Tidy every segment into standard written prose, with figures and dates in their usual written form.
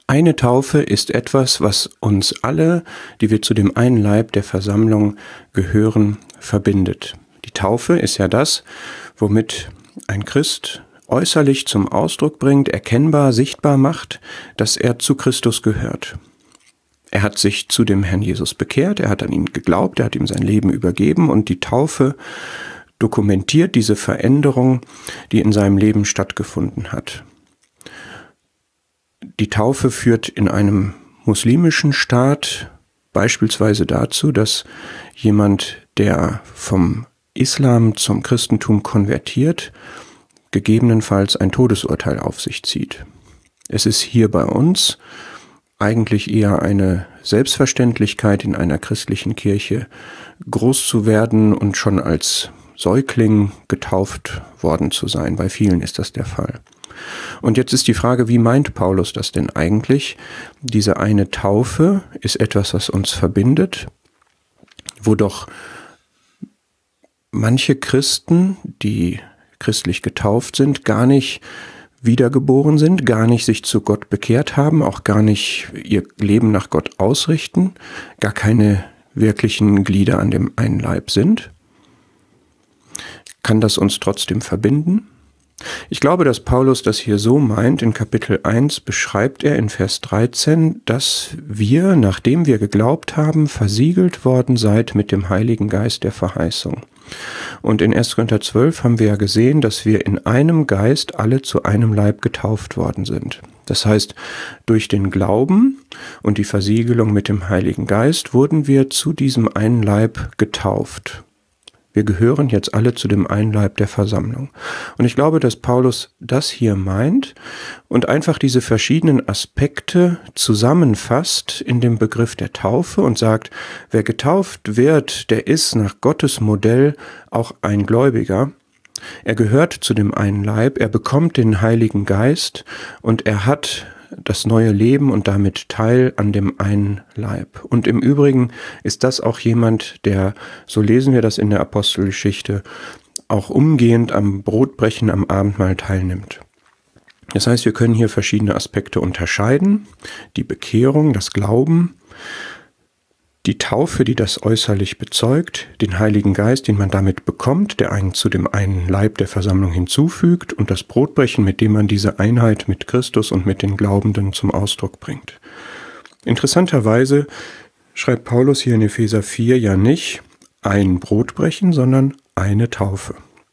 Eine Taufe ist etwas, was uns alle, die wir zu dem einen Leib der Versammlung gehören, verbindet. Die Taufe ist ja das, womit ein Christ äußerlich zum Ausdruck bringt, erkennbar, sichtbar macht, dass er zu Christus gehört. Er hat sich zu dem Herrn Jesus bekehrt, er hat an ihn geglaubt, er hat ihm sein Leben übergeben und die Taufe dokumentiert diese Veränderung, die in seinem Leben stattgefunden hat. Die Taufe führt in einem muslimischen Staat beispielsweise dazu, dass jemand, der vom Islam zum Christentum konvertiert, gegebenenfalls ein Todesurteil auf sich zieht. Es ist hier bei uns eigentlich eher eine Selbstverständlichkeit, in einer christlichen Kirche groß zu werden und schon als Säugling getauft worden zu sein. Bei vielen ist das der Fall. Und jetzt ist die Frage, wie meint Paulus das denn eigentlich? Diese eine Taufe ist etwas, was uns verbindet, wo doch manche Christen, die christlich getauft sind, gar nicht wiedergeboren sind, gar nicht sich zu Gott bekehrt haben, auch gar nicht ihr Leben nach Gott ausrichten, gar keine wirklichen Glieder an dem einen Leib sind. Kann das uns trotzdem verbinden? Ich glaube, dass Paulus das hier so meint. In Kapitel 1 beschreibt er in Vers 13, dass wir, nachdem wir geglaubt haben, versiegelt worden seid mit dem Heiligen Geist der Verheißung. Und in 1. Korinther 12 haben wir ja gesehen, dass wir in einem Geist alle zu einem Leib getauft worden sind. Das heißt, durch den Glauben und die Versiegelung mit dem Heiligen Geist wurden wir zu diesem einen Leib getauft. Wir gehören jetzt alle zu dem einen Leib der Versammlung. Und ich glaube, dass Paulus das hier meint und einfach diese verschiedenen Aspekte zusammenfasst in dem Begriff der Taufe und sagt, wer getauft wird, der ist nach Gottes Modell auch ein Gläubiger. Er gehört zu dem einen Leib, er bekommt den Heiligen Geist und er hat das neue Leben und damit Teil an dem einen Leib. Und im Übrigen ist das auch jemand, der, so lesen wir das in der Apostelgeschichte, auch umgehend am Brotbrechen am Abendmahl teilnimmt. Das heißt, wir können hier verschiedene Aspekte unterscheiden. Die Bekehrung, das Glauben, die Taufe, die das äußerlich bezeugt, den Heiligen Geist, den man damit bekommt, der einen zu dem einen Leib der Versammlung hinzufügt und das Brotbrechen, mit dem man diese Einheit mit Christus und mit den Glaubenden zum Ausdruck bringt. Interessanterweise schreibt Paulus hier in Epheser 4 ja nicht ein Brotbrechen, sondern eine Taufe.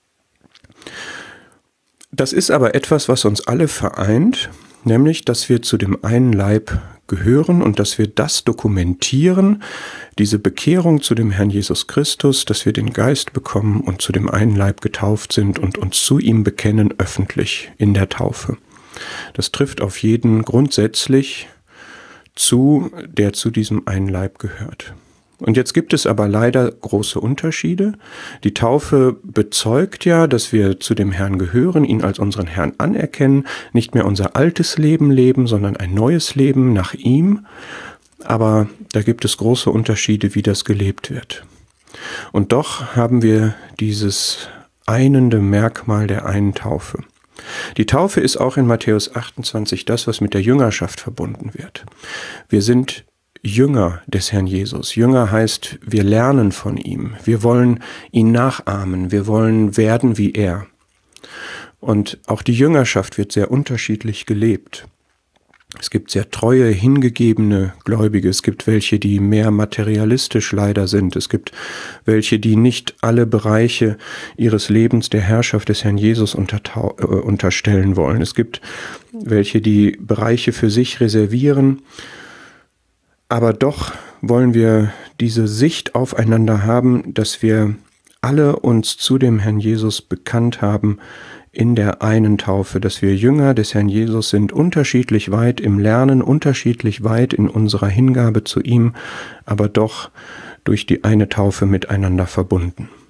Das ist aber etwas, was uns alle vereint, nämlich, dass wir zu dem einen Leib gehören und dass wir das dokumentieren, diese Bekehrung zu dem Herrn Jesus Christus, dass wir den Geist bekommen und zu dem einen Leib getauft sind und uns zu ihm bekennen öffentlich in der Taufe. Das trifft auf jeden grundsätzlich zu, der zu diesem einen Leib gehört. Und jetzt gibt es aber leider große Unterschiede. Die Taufe bezeugt ja, dass wir zu dem Herrn gehören, ihn als unseren Herrn anerkennen, nicht mehr unser altes Leben leben, sondern ein neues Leben nach ihm. Aber da gibt es große Unterschiede, wie das gelebt wird. Und doch haben wir dieses einende Merkmal der einen Taufe. Die Taufe ist auch in Matthäus 28 das, was mit der Jüngerschaft verbunden wird. Wir sind Jünger des Herrn Jesus. Jünger heißt, wir lernen von ihm. Wir wollen ihn nachahmen. Wir wollen werden wie er. Und auch die Jüngerschaft wird sehr unterschiedlich gelebt. Es gibt sehr treue, hingegebene Gläubige. Es gibt welche, die mehr materialistisch leider sind. Es gibt welche, die nicht alle Bereiche ihres Lebens der Herrschaft des Herrn Jesus unterstellen wollen. Es gibt welche, die Bereiche für sich reservieren. Aber doch wollen wir diese Sicht aufeinander haben, dass wir alle uns zu dem Herrn Jesus bekannt haben in der einen Taufe, dass wir Jünger des Herrn Jesus sind, unterschiedlich weit im Lernen, unterschiedlich weit in unserer Hingabe zu ihm, aber doch durch die eine Taufe miteinander verbunden.